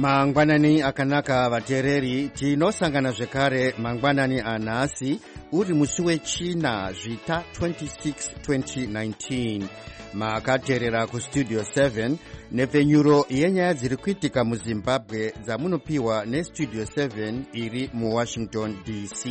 Mangwanani akanaka vatereri, tinosangana zvekare mangwanani anhasi uri musi wechina zvita 26 2019. Makateerera kustudio 7 nepfenyuro yenyaya dziri kuitika muZimbabwe dzamunopiwa nestudio 7 iri muWashington DC.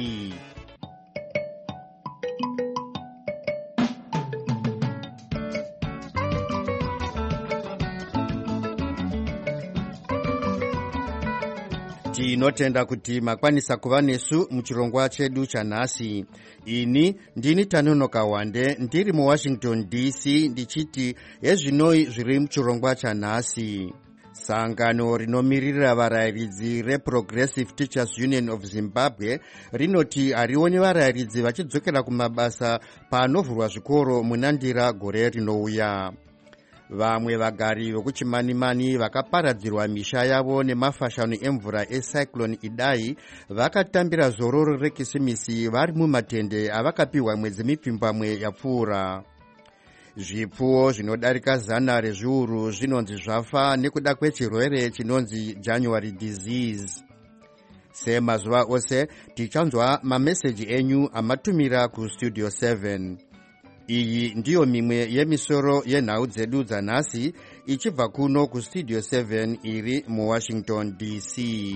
Tinotenda kuti makwanisa kuva nesu muchirongwa chedu chanhasi. Ini ndini Tanonoka Wande ndiri muWashington DC ndichiti ezvinoi zviri muchirongwa chanhasi. Sangano rinomirira varayiridzi reProgressive Teachers Union of Zimbabwe rinoti harioni varayiridzi vachidzokera kumabasa panovhurwa zvikoro munandira gore rinouya. Vamwe vagari vekuchimanimani vakaparadzirwa misha yavo nemafashano emvura eCyclone Idai vakatambira zororo rekisimisi vari mumatende avakapiwa mwedzi mipfumbamwe yapfuura. Zvipfuwo zvinodarika 100 rezviuru zvinonzi zvafa nekuda kwechirwere chinonzi January disease. Semazuva ose tichanzwa mameseji enyu amatumira kustudio 7. Iyi ndiyo mimwe yemisoro yenhau dzedu dzanhasi ichibva kuno kustudio 7 iri muWashington DC.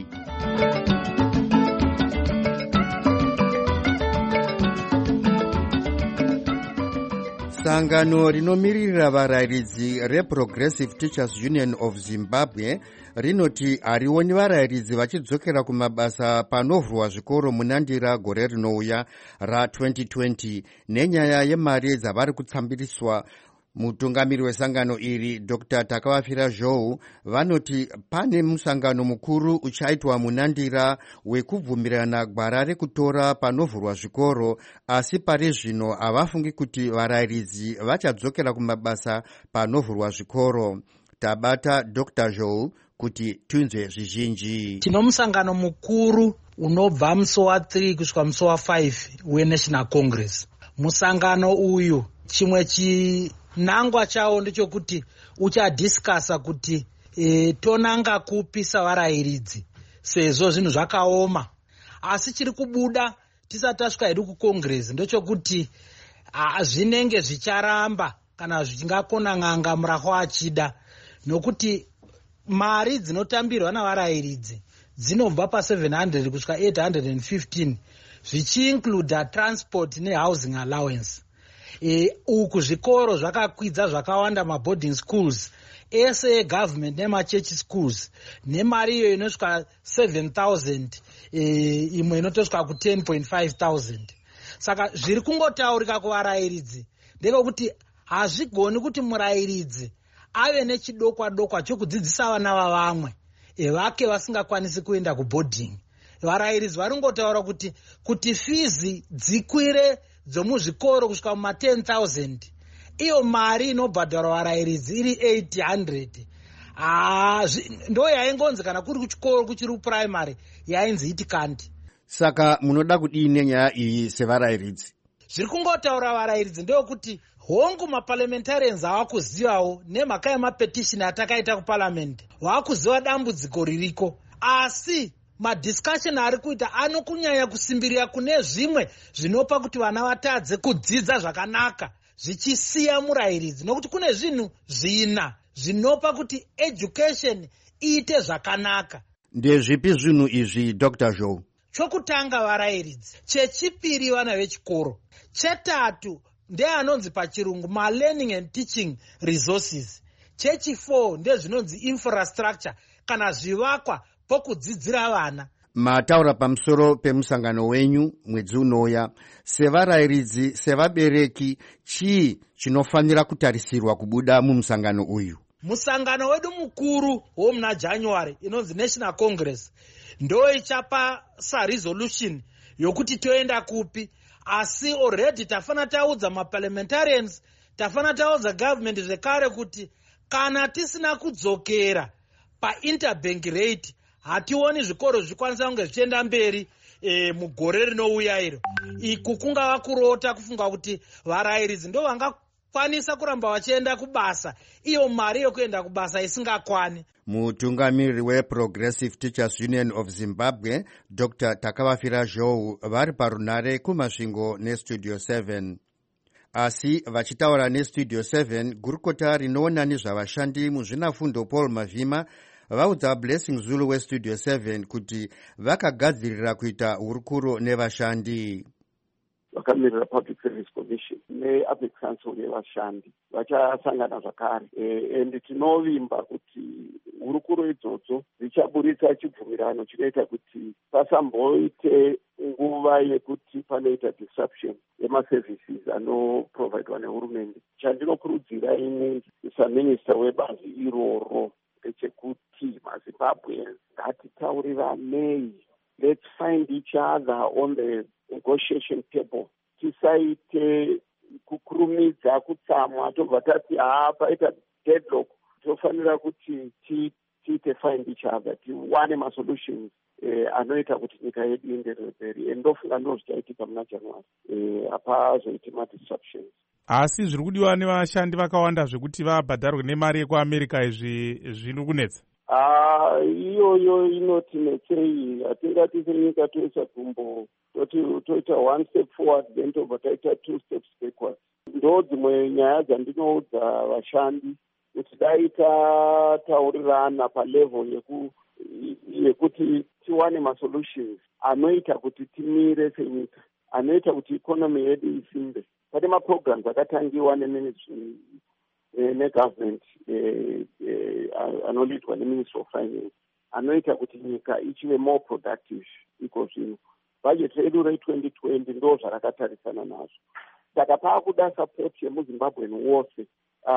Sangano rinomirira varayiridzi reProgressive Teachers Union of Zimbabwe rinoti harioni varayiridzi vachidzokera kumabasa panovhurwa zvikoro munandira gore rinouya ra2020 nenyaya yemari dzavari kutsambiriswa. Mutungamiri wesangano iri Dr. Takavafira Zhou vanoti pane musangano mukuru uchaitwa munandira wekubvumirana gwara rekutora panovhurwa zvikoro, asi pari zvino havafungi kuti varayiridzi vachadzokera kumabasa panovhurwa zvikoro. Tabata Dr. Zhou kuti tunzwe zvizhinji. Tino musangano mukuru unobva musi wa3 kusvika musi wa5 weNational Congress. Musangano uyu chimwe chinangwa chawo ndechokuti uchadhiskasa kuti tonanga kupisa varayiridzi sezvo zvinhu zvakaoma, asi chiri kubuda tisati tasvika hedu kuCongress ndechokuti zvinenge zvicharamba kana zvichingakona n'anga muraho achida, nokuti mari dzinotambirwa navarayiridzi dzinobva pa700 kusvika 815 zvichiincluda transport nehousing allowance. Uku zvikoro zvakakwidza zvakawanda, maboarding schools ese egovernment nemachurch schools, nemari iyo inosvika 7,000 imwe inotosvika ku10,500. Saka zviri kungotaurika kuvarayiridzi ndekekuti hazvigoni kuti murayiridzi ave nechidokwa chokudzidzisa vana vavamwe vake vasingakwanisi kuenda kuboarding. Varayiridzi vari ngotaura kuti fizi dzikwire dzomuzvikoro kusvika muma10,000, iyo mari inobhadharwa varayiridzi iri 800. Ndo yaingonzi kana kuri kuchikoro kuchiri kupuraimary yainzi itikandi. Saka munoda kudii nenyaya iyi sevarayiridzi? Zviri kungotaura varayiridzi ndeyokuti hongu maparliamentarians havakuzivawo nemhaka yemapetishini atakaita kuparliament, havakuziva dambudziko ririko, asi madiscussion ari kuita anokunyanya kusimbirira kune zvimwe zvinopa kuti vana vatadze kudzidza zvakanaka, zvichisiya murayiridzi, nokuti kune zvinhu 4 zvinopa kuti education iite zvakanaka. Ndezvipi zvinhu izvi Dr. Zhou? Chokutanga varayiridzi, chechipiri vana vechikoro, chetatu ndeanonzi pachirungu malearning and teaching resources, chechi4 ndezvinonzi infrastructure kana zvivakwa pokudzidzira vana. Mataura pamusoro pemusangano wenyu mwedzi unouya. Sevarayiridzi, sevabereki, chii chinofanira kutarisirwa kubuda mumusangano uyu? Musangano wedu mukuru womuna January inonzi National Congress ndo ichapasa resolution yokuti toenda kupi, asi already tafana taudza maparliamentarians, tafana taudza government zvekare kuti kana tisina kudzokera painterbank rate hationi zvikoro zvikwanisa kunge zvichienda mberi mugore rinouya iro. Iku kungava kurota kufunga kuti varayiridzi ndo vangakwanisa kuramba vachienda kubasa, iyo mari yokuenda kubasa isingakwani. Mutungamiriri weProgressive Teachers Union of Zimbabwe, Dr. Takavafira Zhou, vari parunare kumasvingo neStudio 7. Asi vachitaura neStudio 7, gurukota rinoona nezvavashandi muzvinafundo Paul Mavhima vaudza Blessing Zulu weStudio 7 kuti vakagadzirira kuita hurukuro nevashandi. Vakamirira Public Service Commission neApex Council yevashandi vachasangana zvakare, and tinovimba kuti hurukuro idzodzo dzichaburitsa chibvumirano chinoita kuti pasamboite nguva yekuti panoita disruption yemaservices anoprovidwa nehurumende. Chandinokurudzira ini saminista webazi iroro ndechekuti maZimbabweans ngatitaurirane. Let's find each other on the negotiation table. Tisaite kukurumidza kutsamwa tobva tati paita deadlock. Tofanira kuti tiite find each other, tiwane masolutions anoita kuti nyika yedu ienderere mberi. Ndofunga ndozvichaitika muna January, hapazoiti madisruptions. Asi zviri kudiwa nevashandi vakawanda zvekuti vabhadharwe nemari yekuAmerica izvi zviri kunetsa. Iyoyo inotinetsei. Hatingati senyika toisa gumbo toita one step forward then tobva taita two steps backwards. Ndo dzimwe nyaya dzandinoudza vashandi kuti dai tataurirana palevel yekuti tiwane masolutions anoita kuti timire senyika, anoita kuti economy yedu isimbe. Pane maprograms akatangiwa neministry negovernment anoleadwa neministry of finance anoita kuti nyika ichive more productive. Iko zvino budget redu re2020 ndo zvarakatarisana nazvo. Saka paakuda support yemuZimbabwean wose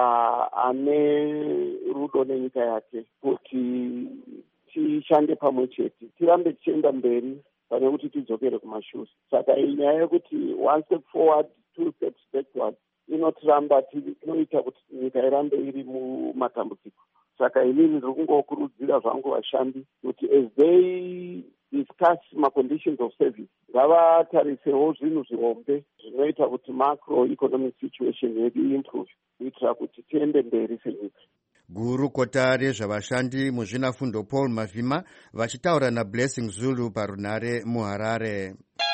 ane rudo nenyika yake kuti tishande pamwe chete, tirambe tichienda mberi pane kuti tidzokere kumashure. Saka inyaya yekuti one step forward two steps backward inotiramba inoita kuti nyika irambe iri mumatambudziko. Saka inini ndiri kungokurudzira zvangu vashandi kuti as they discuss ma-conditions of service ngavatarisewo zvinhu zvihombe zvinoita kuti macroeconomic situation yedu improve kuitira kuti tiende mberi senyika. Gurukota rezvavashandi muzvinafundo Paul Mavhima vachitaura naBlessing Zulu parunare muHarare.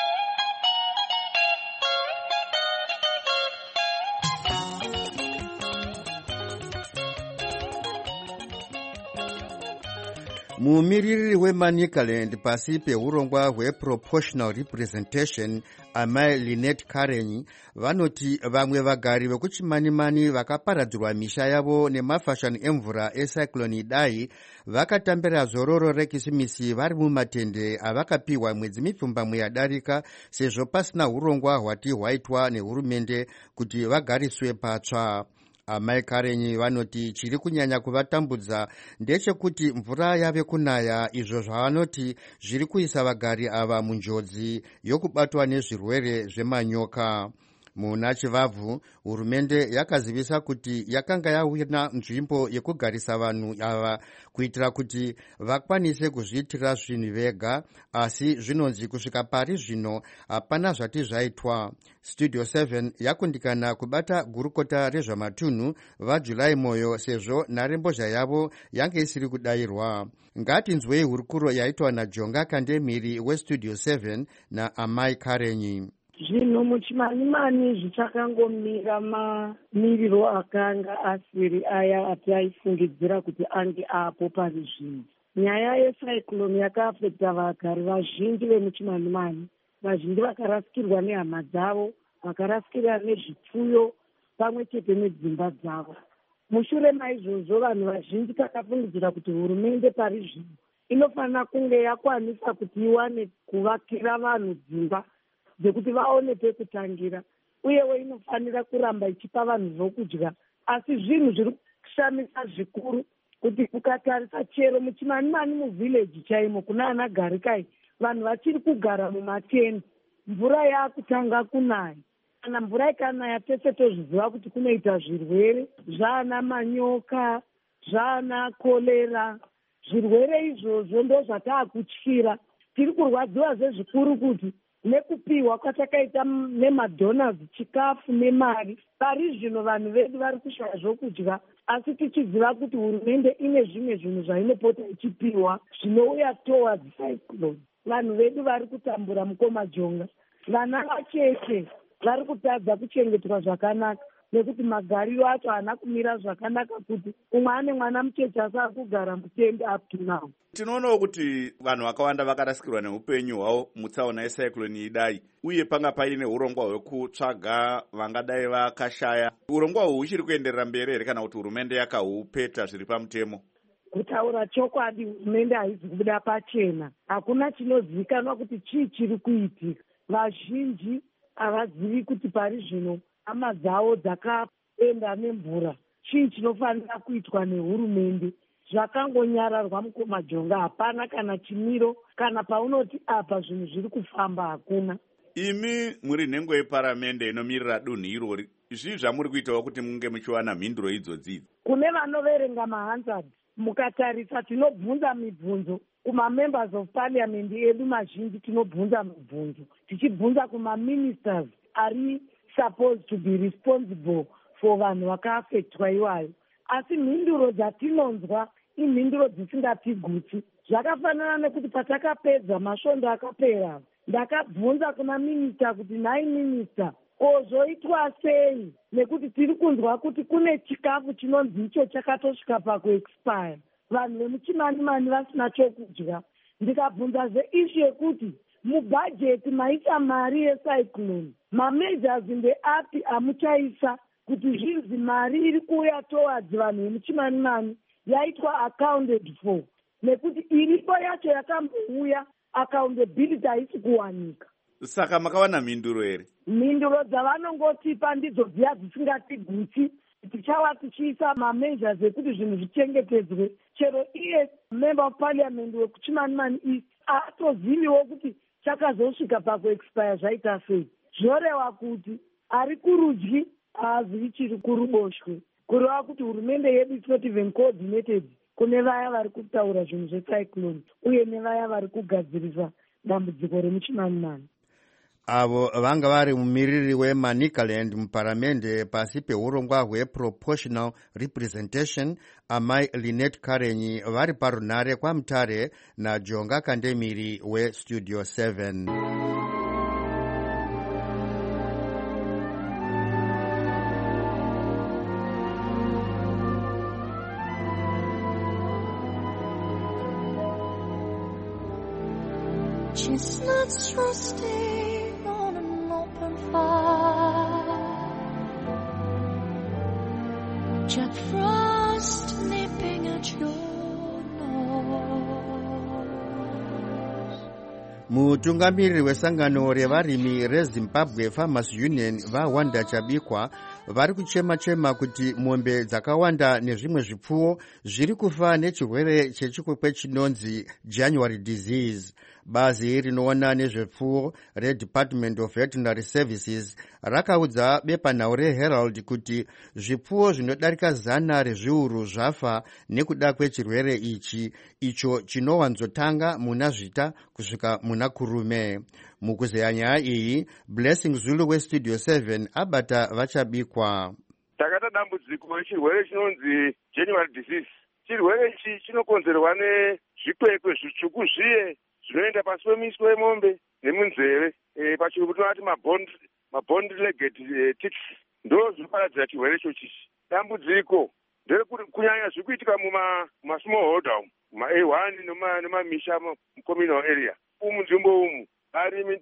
Mumiriri weManicaland pasi peurongwa hweProportional Representation Amai Lynette Karenyi vanoti vamwe vagari vekuchimanimani vakaparadzirwa misha yavo nemafashani emvura ecyclone Idai vakatambira zororo rekisimisi vari mumatende avakapiwa mwedzi mipfumbamwe yadarika sezvo pasina urongwa hwati hwaitwa nehurumende kuti vagariswe patsva. Amai Karenyi vanoti chiri kunyanya kuvatambudza ndechekuti mvura yave kunaya, izvo zvavanoti zviri kuisa vagari ava munjodzi yokubatwa nezvirwere zvemanyoka. Muna Chivabvu, hurumende yakazivisa kuti yakanga yawina nzvimbo yekugarisa vanhu ava kuitira kuti vakwanise kuzviitira zvinhu vega, asi zvinonzi kusvika pari zvino hapana zvati zvaitwa. Studio 7 yakundikana kubata gurukota rezvamatunhu vaJulai Moyo sezvo nharembozha yavo yange isiri kudayirwa. Ngatinzwei hurukuro yaitwa naJonga Kandemiri weStudio 7 naAmai Karenyi. Zvinhu muchimanimani zvichakangomira mamiriro akanga asiri aya ataifungidzira kuti ange apo pari zvino. Nyaya yecyclone yakaafekta vagari vazhinji vemuchimanimani. Vazhinji vakarasikirwa nehama dzavo, vakarasikirwa nezvipfuyo pamwe chete nedzimba dzavo. Mushure maizvozvo vanhu vazhinji takafungidzira kuti hurumende pari zvino inofanira kunge yakwanisa kuti iwane kuvakira vanhu dzimba dzekuti vaone pekutangira, uyewo inofanira kuramba ichipa vanhu zvokudya. Asi zvinhu zviri kushamisa zvikuru kuti ukatarisa chero muchimanimani muvhileji chaimo kuna ana Garikai, vanhu vachiri kugara mumatende, mvura yaakutanga kunaya. Kana mvura ikanaya tese tozviziva kuti kunoita zvirwere zvaana manyoka, zvaana kolera. Zvirwere izvozvo ndo zvataakutyira. Tiri kurwadziwa zvezvikuru kuti nekupiwa kwatakaita nemadonors, chikafu nemari. Pari zvino vanhu vedu vari kushaya zvokudya, asi tichiziva kuti hurumende ine zvimwe zvinhu zvainopota ichipiwa zvinouya towards cyclone. Vanhu vedu vari kutambura mukomajonga. Vana vacheche vari kutadza kuchengetwa zvakanaka nekuti magariro acho haana kumira zvakanaka, kuti umwe ane mwana mucheche asi ari kugara mutende up to now. Tinoonawo kuti vanhu vakawanda vakarasikirwa neupenyu hwavo mutsaona yecyclone idai, uye panga paine urongwa hwekutsvaga vangadai vakashaya. Urongwa hwu huchiri kuenderera mberi here kana kuti hurumende yakahupeta zviri pamutemo? Kutaura chokwadi, hurumende haizi kubuda pachena. Hakuna chinozivikanwa kuti chii chiri kuitika. Vazhinji havazivi kuti pari zvino hama dzavo dzakaenda nemvura. Chii chinofanira kuitwa nehurumende. Zvakangonyararwa mukomajonga, hapana kana chimiro, kana paunoti apa zvinhu zviri kufamba hakuna. Imi muri nhengo yeparamende inomirira dunhu irori, zvii zvamuri kuitawo kuti munge muchiwana mhinduro idzodzi? Kune vanoverenga mahanzadi, mukatarisa tinobvunza mibvunzo kuma-members of parliament edu, mazhinji tinobvunza mibvunzo, tichibvunza kuma-ministers ari supposed to be responsible for vanhu vakaafektwa iwayo. Asi mhinduro dzatinonzwa imhinduro dzisingatigutsi. Zvakafanana nekuti patakapedza masvondo akapera, ndakabvunza kuna minista kuti nhai minista, zvoitwa sei nekuti tiri kunzwa kuti kune chikafu chinonzi icho chakatosvika pakuexpire, vanhu vemuchimanimani vasina chokudya. Ndikabvunzazve ishu yekuti mubhajeti maisa mari yecyclone, mameasures ndeapi amuchaisa kuti zvinzi mari iri kuuya towards vanhu vemuchimanimani yaitwa accounted for, nekuti iripo yacho yakambouya accountability haisi kuwanika. Saka makawana mhinduro here? Mhinduro dzavanongotipa ndidzo dziya dzisingatigutsi. Tichava tichiisa mameasures ekuti zvinhu zvichengetedzwe. Chero iye member of parliament wekuchimanimani east atoziviwo kuti chakazosvika pakuexpire zvaita sei. Zvoreva kuti ari kurudyi haazivi chiri kuruboshwe, kureva kuti hurumende yedu is not even coordinated kune vaya vari kutaura zvinhu zvecyclone uye nevaya vari kugadzirisa dambudziko remuchimanimani. Avo vanga vari mumiriri weManicaland muparamende pasi peurongwa hweproportional representation, amai Lynette Karenyi vari parunhare kwaMutare naJonga Kandemiri weStudio 7. Chestnuts roasting on an open fire, Jack Frost nipping at your nose. Mutungamiriri wesangano revarimi reZimbabwe Farmers Union vaWanda Chabikwa vari kuchema-chema kuti mombe dzakawanda nezvimwe zvipfuwo zviri kufa nechirwere chechikwekwe chinonzi January disease. Bazi rinoona nezvepfuwo reDepartment of Veterinary Services rakaudza bepanhau reHerald kuti zvipfuwo zvinodarika 100 rezviuru zvafa nekuda kwechirwere ichi, icho chinowanzotanga muna Zvita kusvika muna Kurume. Mukuzeya nyaya iyi, Blessing Zulu weStudio 7 abata Vachabikwa. Takata dambudziko rechirwere chinonzi January disease. Chirwere ichi chinokonzerwa nezvikwekwe zvitsvuku zviye zvinoenda pasi pemiswe yemombe nemunzeve, pachirungu tinoti mabond legged ticks, ndo zvinoparadzira chirwere ichochi. Dambudziko nderekuti kunyanya zviri kuitika mumasmallholder umu, ma-A1 nemamisha mucommunal area. Munzvimbo umu varimi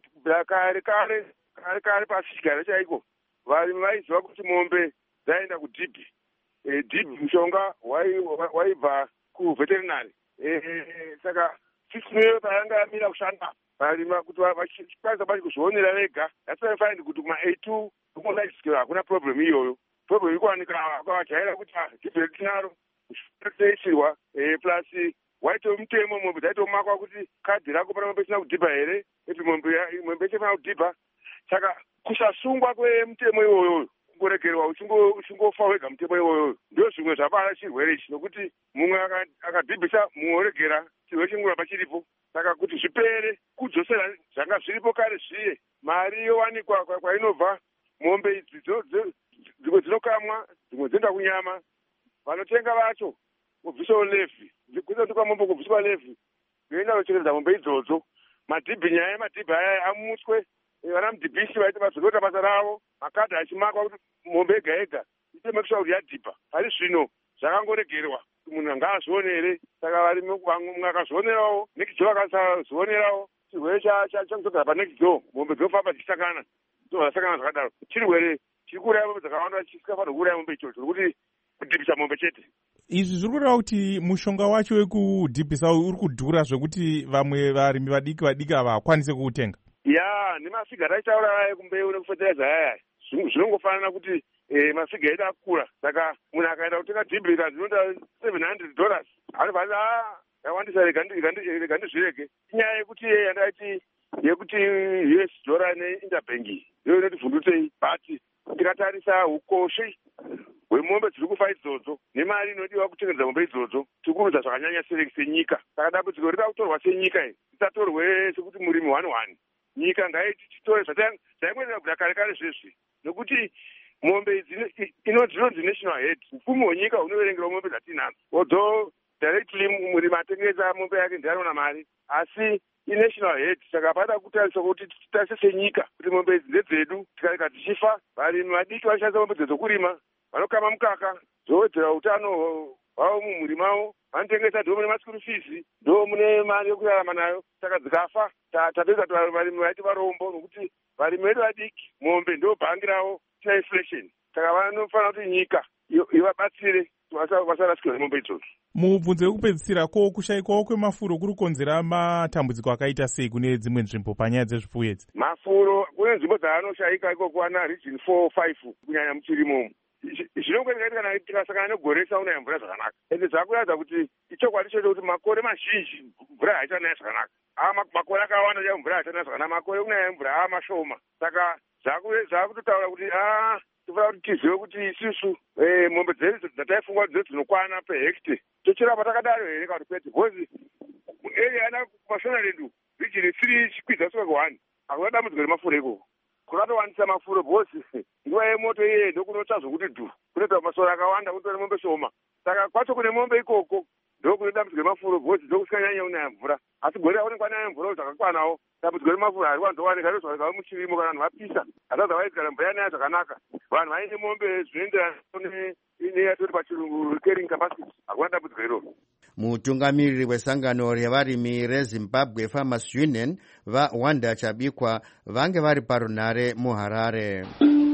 kare pasi chigare chaiko, varimi vaiziva kuti mombe dzaenda kudhibhi. Dhibhi mushonga waibva kuveterinary. Saka system payanga yamira kushanda, varima kuti vachikwanisa basi kuzvionera vega. That's why I find kuti kuma-A2 kumonaisikiwa hakuna problem iyoyo. Problem iri kuwanika kwavajaira kuti dhibhi tinaro kushirwa plus waite mutemo mombe dzaitomakwa kuti kadhi rako pana mombe isina kudhibha here, eti mombe isina kudhibha. Saka kusasungwa kwemutemo iwoyo, kungoregerwa uchingofa wega mutemo iwoyo, ndio zvimwe zvabara chirwere ichi, nokuti mumwe akadhibhisa mumwe oregera chirwere chingoramba chiripo. Saka kuti zvipere kudzosera zvanga zvanga zviripo kare zviye mari yowanikwa kwainobva mombe idzi dzimwe dzinokamwa dzimwe dzinoenda kunyama vanotenga vacho kubvisawo levhi kuzotukwa mombe kubviswa levhi yoenda kuchengetedza mombe idzodzo. Madhibhi, nyaya yemadhibhi aya amutswe, vana mudhibhisi vaiti vazokota basa ravo, makadhi achimakwa kuti mombe yega yega ite mekusha kuti yadhibha. Ari zvino zvakangoregerwa munhu ngaazvionere. Saka varimi vamwe akazvionerawo, Nick Joe akasazvionerawo, chirwere chakusogara paNick Joe, mombe dzinofamba dzichisakana, dzosakana zvakadaro. Chirwere chiri kuuraya mombe dzakawanda chisingafanira kuuraya mombe ichocho, kuti kudhibhisa mombe chete. Izvi zviri kureva kuti mushonga wacho wekudhibhisa uri kudhura zvekuti vamwe varimi vadiki ava hakwanise kuutenga. Ya, nemafiga ataitaura ekumbeu nekufetereza yaya zvinongofanana kuti mafiga edu akura. Saka munhu akaenda kutenga dhibhika dzinoita $700 anofanira yawandisa rega ndizvirege. Inyaya yekuti yandaiti yekuti US dollar neinterbank iyo inotivhundutsei, but tikatarisa ukoshe hwemombe dziri kufa idzodzo nemari inodiwa kuchengetedza mombe idzodzo tiri kuudza zvakanyanya senyika. Saka dambudziko rida kutorwa senyika iyi ritatorwe sekuti murimi 1-1. Nyika ngaititore zvaingoreva kuda kare kare zvezvi, nokuti mombe idzi dzinonzi national head. Upfumi hwenyika hunoverengera mombe dzatinadzo. Although directly murimi atengesa mombe yake ndiye anoona mari, asi inational head. Saka pada kutariswa kuti titarise senyika kuti mombe idzi ndedzedu. Tikareka tichifa, varimi vadiki vashandisa mombe dzokurima, vanokama mukaka, dzowedzera utano hwavo mumhuri mavo, vanotengesa, ndo mune masikuru fizi, ndo mune mari yokurarama nayo. Saka dzikafa tapedza kuti varimi vaiti varombo, nokuti varimi vedu vadiki mombe ndo bhangi ravo tina inflation. Saka vanofanira kuti nyika ivabatsire vasarasikirwa nemombe idzodzo. Mubvunzo wekupedzisira ko kushaikwawo kwemafuro kuri kukonzera matambudziko akaita sei kune dzimwe nzvimbo panyaya dzezvipfuyo idzi? Mafuro kune nzvimbo dzaanoshaika ikoko ana region 4-5 kunyanya muchirimo. Zvinongwedzeka kana tikasangana negore risaunaya mvura zvakanaka. Ende zvakuratidza kuti ichokwadi chocho kuti makore mazhinji mvura haichanaya zvakanaka. Makore akawanda ya mvura haichanaya zvakanaka, makore kunaya mvura mashoma. Saka zvakutotaura kuti tofanira kuti tizive kuti isusu mombe dzedu dzataifunga kuti dzinokwana pehekite tochirapa takadaro here kana kuti kwete, because area ana kumashonaredu region 3 chikwidza kusvika ku1 hakuna dambudziko remafuro ikoko. Kunatowandisa mafuro because nguva yemoto iye ndokunotsva zvokuti dhu kunoita masora akawanda kunotora mombe shoma. Saka kwacho kune mombe ikoko ndokune dambudziko remafuro because ndokusinganyanya kunaya mvura, asi gore raonekwa kwanaya mvura zvakakwanawo dambudziko remafuro hariwanzowanika ndozvakaa muchirimo kana vanhu vapisa hataza vaiti kana mvura yanaya zvakanaka vanhu vaine mombe zvinoenderana neyatoti pachirungu carrying capacity hakuna dambudziko iroro. Mutungamiriri wesangano revarimi reZimbabwe Farmers Union vaWanda Chabikwa vange vari parunhare muHarare.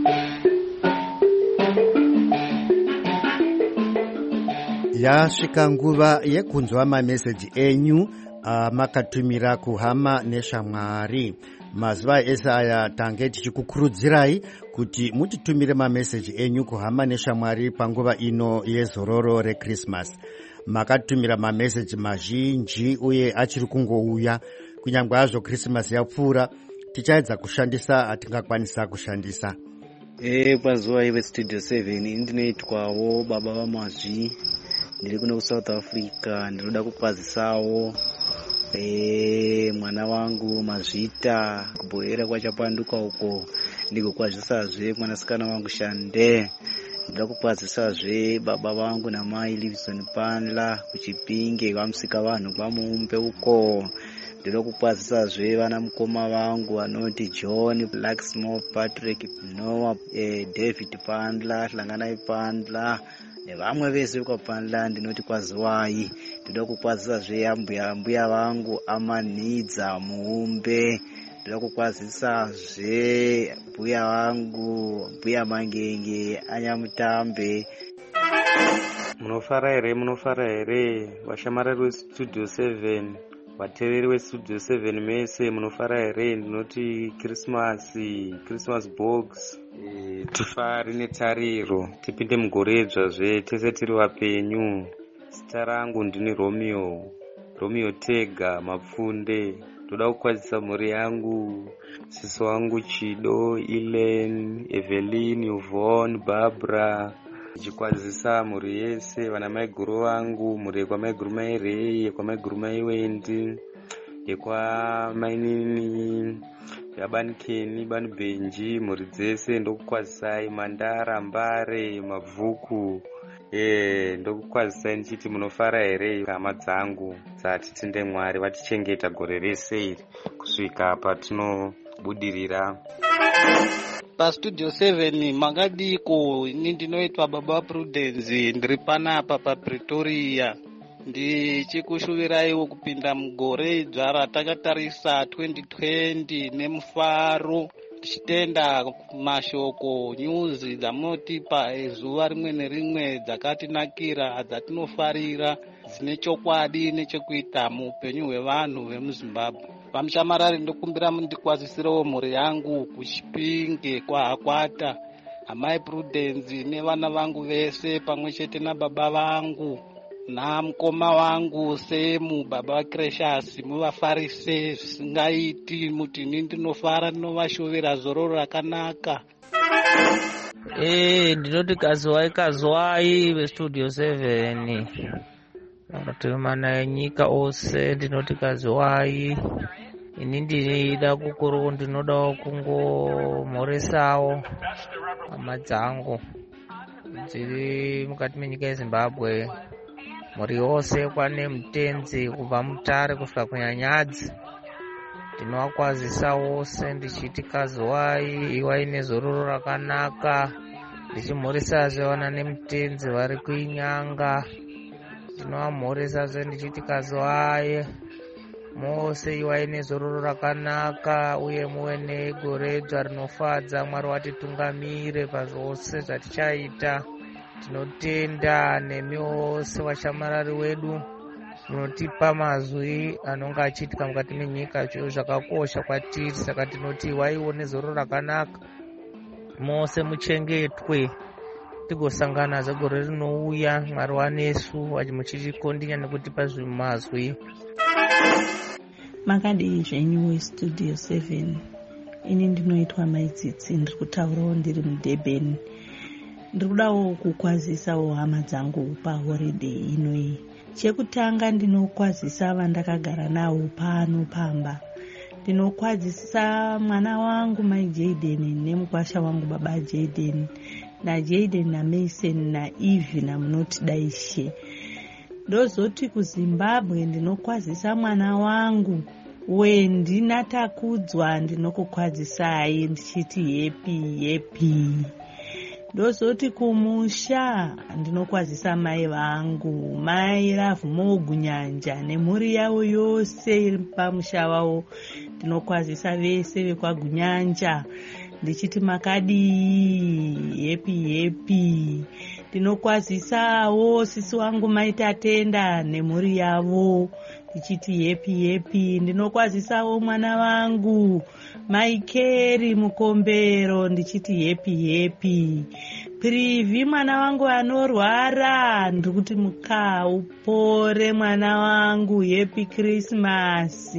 Yasvika nguva yekunzwa mameseji enyu makatumira kuhama neshamwari. Mazuva ese aya tange tichikukurudzirai kuti mutitumire mameseji enyu kuhama neshamwari panguva ino yezororo reChristmas. Makatumira mameseji mazhinji uye achiri kungouya. Kunyangwe hazvo Christmas yapfuura, tichaedza kushandisa atingakwanisa kushandisa. Pazuva iwe Studio 7 ndinoitwawo baba vamazvi, ndiri kuno kuSouth Africa. Ndinoda kukwazisawo mwana wangu Mazvita kubohera kwachapanduka uko, ndikukwazisazve mwanasikana wangu Shande. Ndinoda kukwazisazve baba vangu namai Livingstone Pandla kuChipinge vamusika vanhu kwaMumbe uko. Ndinoda kukwazisazve vana mukoma vangu vanoti John Blacksmore, Patrick Noah, David Pandla, Hlanganai Pandla nevamwe vese kwaPandla. Ndinoti kwaziwai. Ndinoda kukwazisazve mbuya vangu Amanidza Muumbe. Ndinoda kukwazisazve mbuya vangu mbuya Mangenge Anyamutambe. Munofara here vashamarari weStudio 7, vateveri weStudio 7 mese munofara here? Ndinoti Christmas box, tifari netariro, tipinde mugoredzvazve tese tiri vapenyu. Zita rangu ndini Romeo Tega Mapfunde. Ndoda kukwazisa mhuri yangu, sisi wangu Chido, Ellen, Evelyn, Yvonne, Barbara. Ndichikwazisa mhuri yese, vana maiguru vangu, mhuri yekwamaiguru mairei, yekwamaiguru maiwendi, yekwamainini yabanikeni banibhenji mhuri dzese ndokukwazisai mandara mbare mabvuku ndokukwazisai ndichiti munofara here hama dzangu dzatitende Mwari vatichengeta gore rese iri kusvika patinobudirira. Pastudio 7 makadiko. Ini ndinoitwa Baba Prudence, ndiri panapa paPretoria. Ndichikushuviraiwo kupinda mugore idzva ratakatarisa 2020 nemufaro, tichitenda mashoko news dzamunotipa zuva rimwe nerimwe dzakatinakira, dzatinofarira, dzine chokwadi nechekuita muupenyu hwevanhu vemuZimbabwe. Pamushamarari ndokumbira mundikwazisirewo mhuri yangu kuChipinge kwaHakwata, amai Prudence nevana vangu vese pamwe chete nababa vangu namukoma wangu Semu, baba vaCresius, muvafarise zvisingaiti, muti ini ndinofara, ndinovashovera zororo rakanaka. Ndinoti kazwai veStudio 7 matumana enyika ose, ndinoti kazwai. Ini ndinoda kukuru, ndinodawo kungomhoresawo hama dzangu dziri mukati menyika yeZimbabwe, mhuri yose kwane Mutenzi kubva Mutare kusvika kuNyanyadzi. Ndinovakwazisa wose ndichiti kazwai, iwai nezororo rakanaka, ndichimhoresazve vana neMutenzi vari kuinyanga. Ndinovamhoresazve ndichiti kazwai mose, iwai nezororo rakanaka uye muve negore dzva rinofadza. Mwari watitungamire pazvose zvatichaita. Tinotenda nemi wose washamarari wedu munotipa mazwi anonga achiitika mukati menyika, zviro zvakakosha kwatiri. Saka tinoti iwaiwo nezororo rakanaka, mose muchengetwe, tigosangana zegore rinouya. Mwari wanesu muchikondinya nekutipa zvimazwi. Makadii zvenyu weStudio 7. Ini ndinoitwa Maitsitsi, ndiri kutaurawo ndiri muDurban. Ndiri kudawo kukwazisawo hama dzangu paholiday inoi. Chekutanga ndinokwazisa vandakagara nawo pano pamba. Ndinokwazisa mwana wangu Mai Jaden nemukwasha wangu baba Jaden, naJaden naMason naEve namunoti Daishe. Ndozoti kuZimbabwe ndinokwazisa mwana wangu wendinatakudzwa, ndinokukwazisai ndichiti happy. Ndozoti kumusha ndinokwazisa mai vangu, Mai Love Mogunyanja nemhuri yavo yose iri pamusha wavo. Ndinokwazisa vese vekwaGunyanja ndichiti makadii, happy. Ndinokwazisawo sisi wangu Mai Tatenda nemhuri yavo ndichiti happy. Ndinokwazisawo mwana wangu Mai Keri Mukombero ndichiti happy. Privi mwana wangu anorwara, ndikuti muka upore mwana wangu, happy Christmas.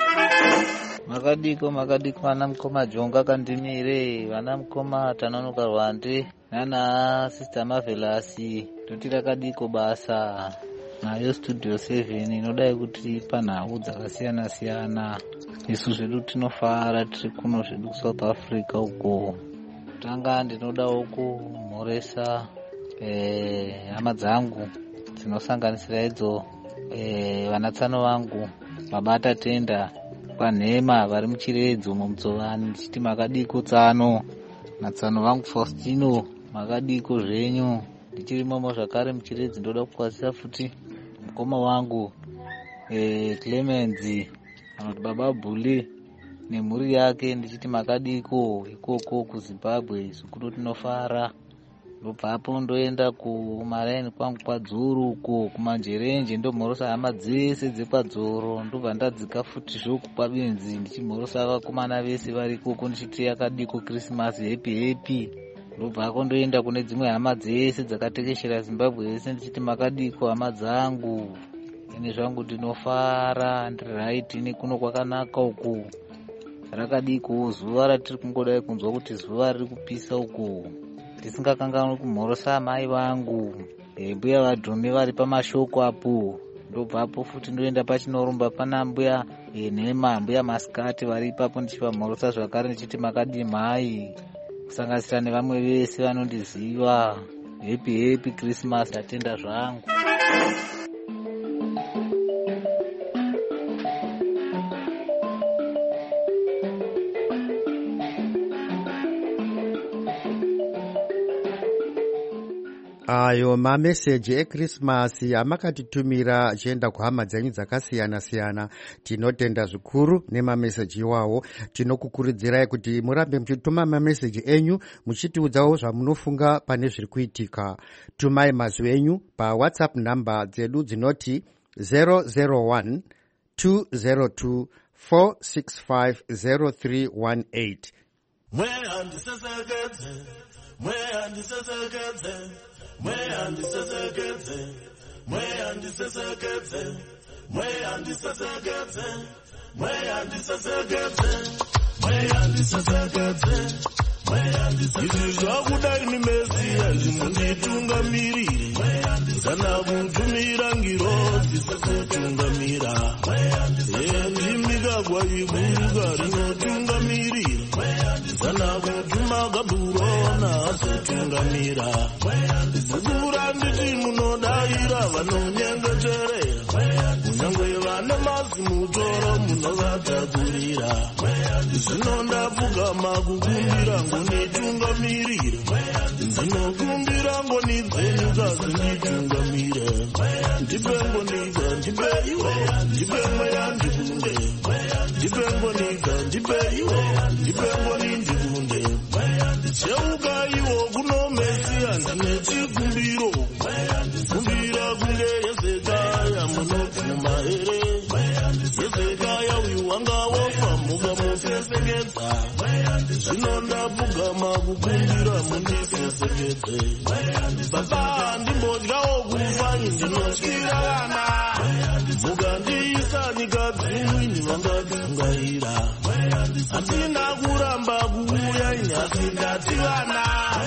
Makadiko vana mukoma Jonga Kandimire, vana mukoma Tanonoka Rwande nana Sister Marvelous, toti rakadiko basa nayo Studio 7 inodai kuti panhau dzakasiyana siyana. Isu zvedu tinofara tiri kuno zvedu South Africa uko. Tanga ndinodawo kumhoresa hama dzangu dzinosanganisira idzo vanatsano vangu baba Tatenda Panhema vari muchiredzo muMutsovani, ndichiti makadiko Tsano natsano vangu Faustino, makadiko zvenyu. Ndichiri momo zvakare muchiredzi, ndoda kukwazisa futi mukoma wangu Clemens anoti baba Bule nemhuri yake, ndichiti makadiko ikoko kuZimbabwe. Zvikuru tinofara. Ndobva apo ndoenda kumaraini kwangu kwaDzuru uko kumanjerenje, ndomhorosa hama dzese dzepaDzoro. Ndobva ndadzika futi zvoku kwaBinzi ndichimhorosa vakomana vese vari ikoko, ndichiti yakadiko Christmas happy. Ndobva ako ndoenda kune dzimwe hama dzese dzakatekeshera Zimbabwe yese, ndichiti makadiko hama dzangu. Ine zvangu ndinofara, ndiri right, ine kuno kwakanaka uku. Rakadiko zuva ratiri kungodai kunzwa kuti zuva riri kupisa uku. Ndisingakanganwi kumhorosa mai vangu mbuya vadhume vari pamashoko apo. Ndobva apo futi ndoenda pachinorumba pana mbuya nemambo masikati vari ipapo ndichivamhorosa zvakare ndichiti makadii mhai, kusanganisira nevamwe vese vanondiziva. Happy Christmas, ndatenda zvangu. Ayo mameseji eChristmas amakatitumira achienda kuhama dzenyu dzakasiyana-siyana. Tinotenda zvikuru nemameseji iwawo. Tinokukurudzirai kuti murambe muchituma mameseji enyu muchitiudzawo zvamunofunga pane zviri kuitika. Tumai mazwi enyu paWhatsApp namba dzedu dzinoti 001 202 465 0318. Izvi zvakudai nimesiya zvimunditungamirire, kana kutumira ngiro dzisisotungamira. Ndimigagwa iguruka rinotungamirire, kana kutuma gaburona asotungamira. Bukura nditi munodaira vanonyengeterera, kunyangwe vane mazimutoro munovatagurira. Zvino ndapfugama kukumbira ngonitungamirire, ndinokumbira ngoni dzenyu kazi nditungamire. Ndipe ngonika, ndipe iwe, ndipe mweya ndikunde. Ndipe ngonika, ndipe iwe, ndipe ngoni ndikunde. Cheuka iwo kuno Mesiya ndine chikumbiro, kumbira kunge Hezekiya munopfuma here. Hezekiya uyu wanga wafa mukamusesekedza, zvino ndapfugama kukumbira mundisesekedze. Baba ndimbodyawo kufa ndinotyira vana, mukandiisa nyika dzimwe vangadzingaira. Hatina kuramba kuuya nyasi ndati vana,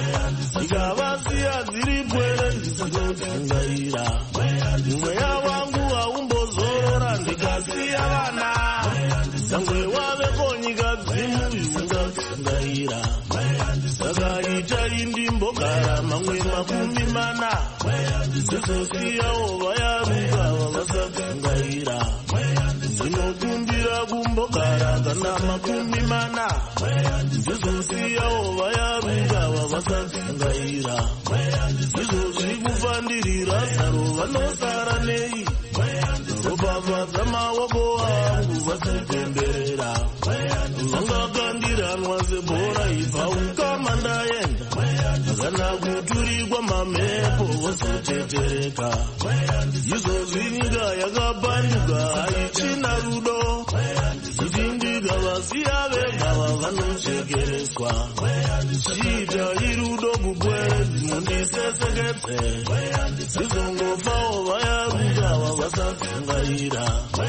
ndikavasiya dziri pwere ndisinodzungaira. Mweya wangu haumbozorora ndikasiya vana, dzangwe waveko nyika dzimwe ungadzungaira. Saka itai ndimbogara mamwe 40, ndizosiyawo vayaruka vavasadzungaira. Ndinokumbira kumbogara kana 40, ndizosiyawo vayaruka vavasadzungaira. Izvozvi kufandirira zaro vanosara nei, ropafadza maoko angu vasipemberera. Vangakandiranwa sebhora ibva ukama ndaenda, kana kuturikwa mamhepo vosotetereka. Izvozvi nyika yakapanduka haichina rudo, kuti ndikavasiya vega vavanochekereswa. Chiitai rudo kupwere mundisesekedze, ndizongofawo vayaruka vavasadzungaira.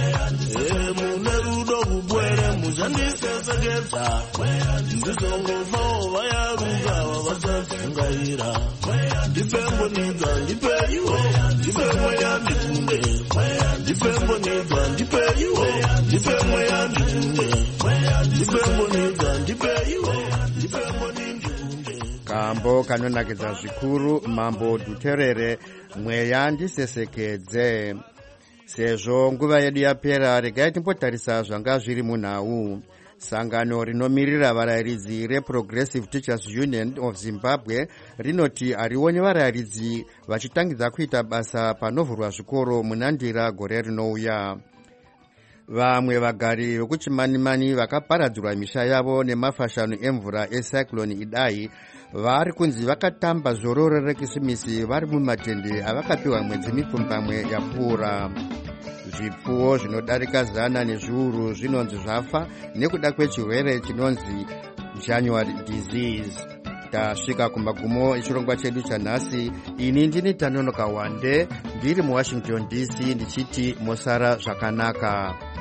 Mune rudo kupwere muchandisesekedza, ndizongofawo vayaruka vavasadzungaira. Ndipe ngonika, ndipe iwo, ndipe mweya ndikunde. Ndipe ngonika, ndipe iwo, ndipe mweya ndikunde. Ndipe ngonika, ndipe iwo, ndipe ngoni ndikunde. Kambo kanonakidza zvikuru, Mambo Duterere, mweya ndisesekedze. Sezvo nguva yedu yapera, regai timbotarisa zvanga zviri munhau. Sangano rinomirira varayiridzi reProgressive Teachers Union of Zimbabwe rinoti harioni varayiridzi vachitangidza kuita basa panovhurwa zvikoro munandira gore rinouya. Vamwe vagari vekuchimanimani vakaparadzirwa misha yavo nemafashano emvura ecyclone Idai vari kunzi vakatamba zororo rekisimisi vari mumatende avakapiwa mwedzi mipfumbamwe yapfuura. Zvipfuwo zvinodarika 100 nezviuru zvinonzi zvafa nekuda kwechirwere chinonzi January disease. Tasvika kumagumo echirongwa chedu chanhasi. Ini ndini Tanonoka Wande ndiri muWashington DC ndichiti mosara zvakanaka.